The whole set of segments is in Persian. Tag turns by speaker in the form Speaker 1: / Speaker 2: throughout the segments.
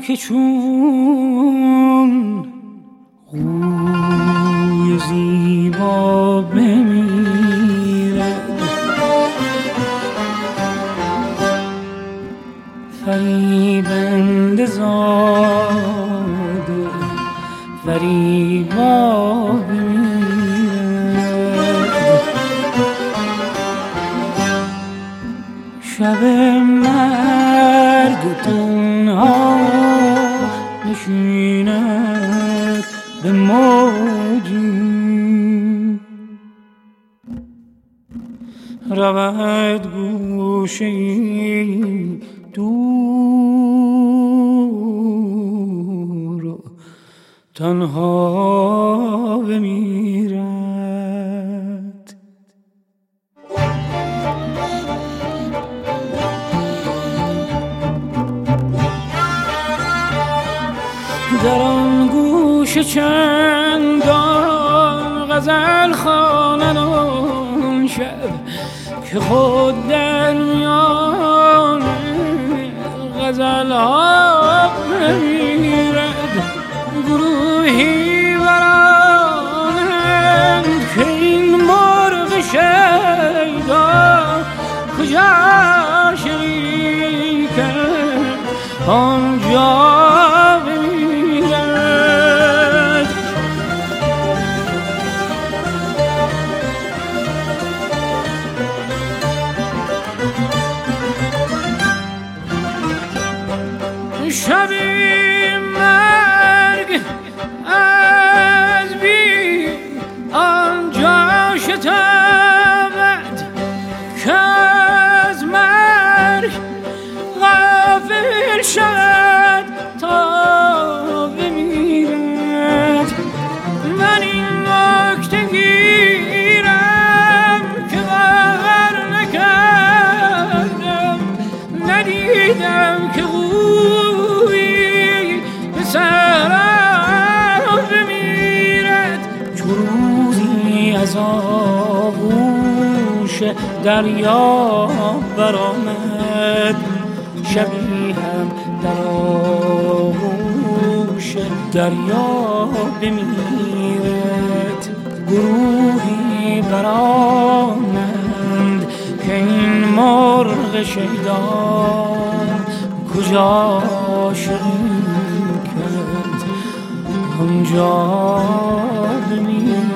Speaker 1: که چون روی زیبا بمیرد فریبنده زاده فریبا بمیرد شب مرگ تنها نشیند به موجی رود گوشه‌ای دور و تنها بمیرد در آن گوش چندان غزل خواند آن شب که خود در میان غزل ها بمیرد گروهی برانند که این مرغ شیدا کجا شریکند آنجا شبی مرگ از بی آنجا شتابد که از مرگ غافل شد تا بمیرد من این نکته گیرم که باور نکردم ندیدم که از آغوش دریا برآمد شبی هم در آغوش دریا بمیرد گروهی برآمد که این مرغ شیدا کجا شریکند آنجا بمیرد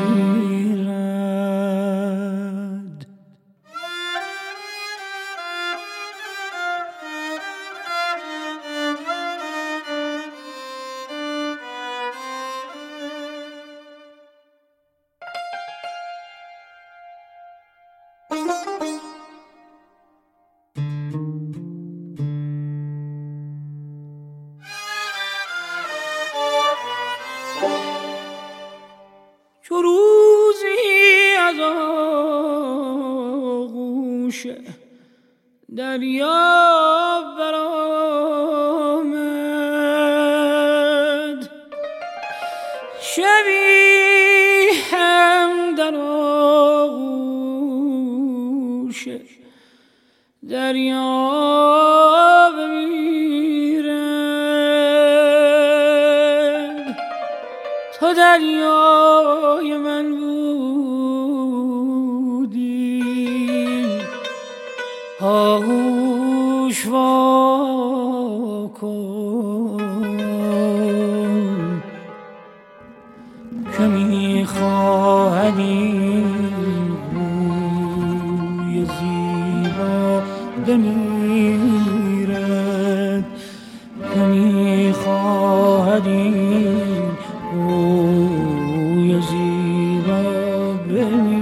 Speaker 1: چو روزی از آغوش دریا برآمد شبی هم در آغوش دریا بمیرد تو دریای من بودی آغوش وا کن که می‌خواهد این روی زیبا بمیرد که می‌خواهد این روی زیبا بمیرد